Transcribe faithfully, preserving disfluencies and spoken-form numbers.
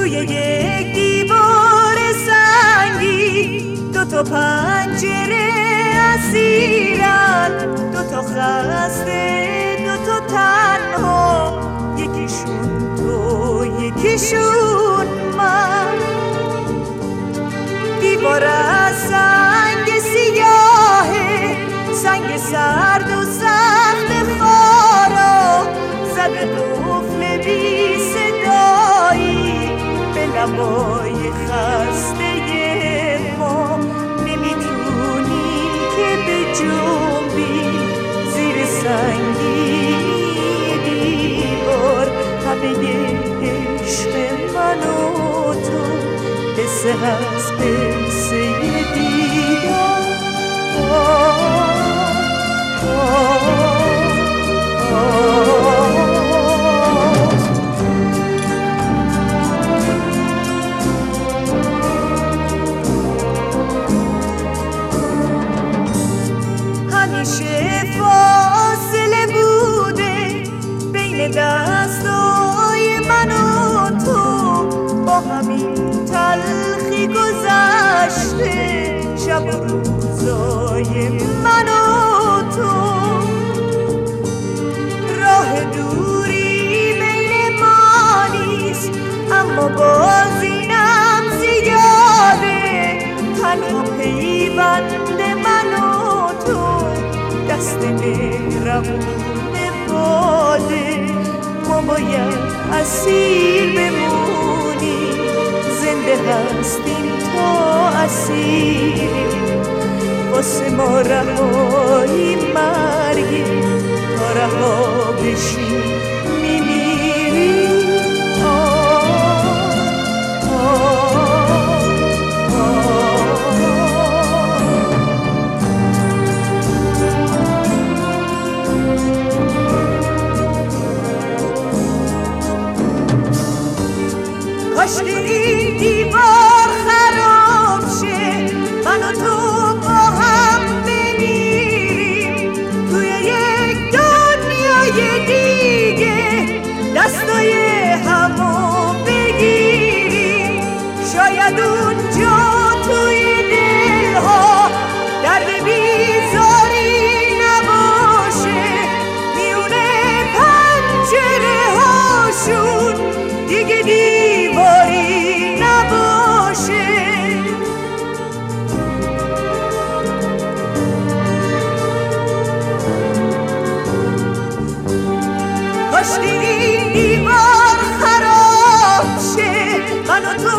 توی یک دیوار سنگی دو تا پنجره اسیرن، دو تا خسته دو تا تنها، یکیشون تو یکیشون من. دیوار از سنگ سیاهه، سنگ سرد و سخت خارا، زده قفل بی صدایی به لبای خسته ما. نمیتونی که به جنبی زیر سنگی دیوار، همه عشق من و تو قصه هست، قصه دیدار. همیشه فاصله بوده بین دستای من و تو، با همین تلخی گذشته شب و روزای من و تو. راه دوری بین ما نیست، اما باز اینم زیاده. تنها پیوند من و تو دست مهربون باده. ما باید اسیر بمونی، زنده هستیم تا اسیر. واسه ما رهایی مرگی، تا رها بشی میمیری. کاش این دیوار خراب شه، من و تو با هم بمیریم توی یک دنیای دیگه، دستای همو بگیریم. شاید اونجا توی دلها درد بیزاری نباشه، میونه پنجره هاشون دیگه دیواری نباشه. کاش این دیوار خراب شه، من و تو